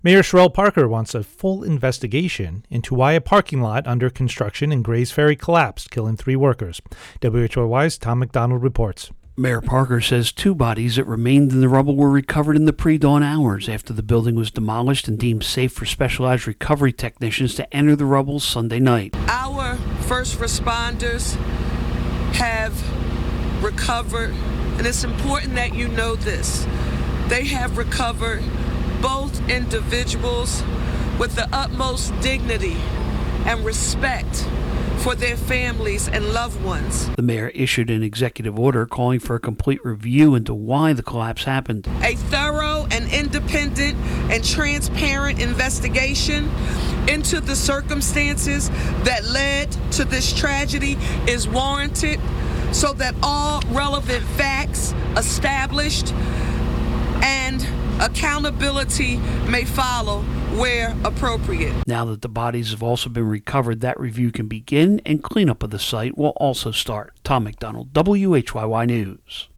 Mayor Sherelle Parker wants a full investigation into why a parking lot under construction in Grays Ferry collapsed, killing 3 workers. WHYY's Tom McDonald reports. Mayor Parker says 2 bodies that remained in the rubble were recovered in the pre-dawn hours after the building was demolished and deemed safe for specialized recovery technicians to enter the rubble Sunday night. Our first responders have recovered, and it's important that you know this. They have recovered both individuals with the utmost dignity and respect for their families and loved ones. The mayor issued an executive order calling for a complete review into why the collapse happened. A thorough and independent and transparent investigation into the circumstances that led to this tragedy is warranted so that all relevant facts established and accountability may follow where appropriate. Now that the bodies have also been recovered, that review can begin and cleanup of the site will also start. Tom McDonald, WHYY News.